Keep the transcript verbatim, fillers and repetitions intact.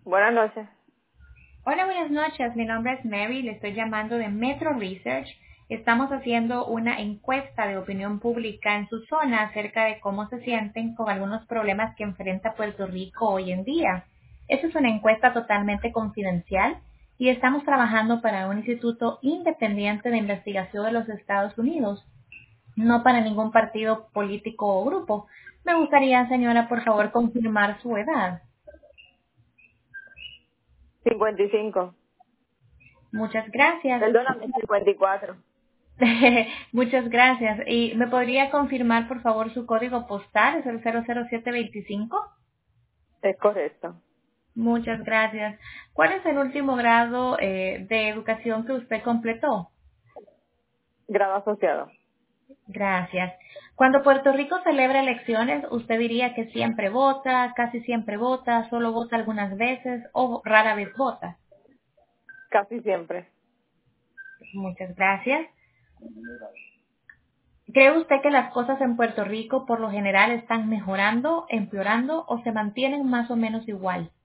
Buenas noches. Hola, buenas noches. Mi nombre es Mary. Le estoy llamando de Metro Research. Estamos haciendo una encuesta de opinión pública en su zona acerca de cómo se sienten con algunos problemas que enfrenta Puerto Rico hoy en día. Esta es una encuesta totalmente confidencial y estamos trabajando para un instituto independiente de investigación de los Estados Unidos, no para ningún partido político o grupo. Me gustaría, señora, por favor, confirmar su edad. cincuenta y cinco. Muchas gracias. Perdóname, cincuenta y cuatro. Muchas gracias. ¿Y me podría confirmar, por favor, su código postal? ¿Es el cero cero siete veinticinco? Es correcto. Muchas gracias. ¿Cuál es el último grado eh, de educación que usted completó? Grado asociado. Gracias. Cuando Puerto Rico celebra elecciones, ¿usted diría que siempre vota, casi siempre vota, solo vota algunas veces o rara vez vota? Casi siempre. Muchas gracias. ¿Cree usted que las cosas en Puerto Rico por lo general están mejorando, empeorando o se mantienen más o menos igual?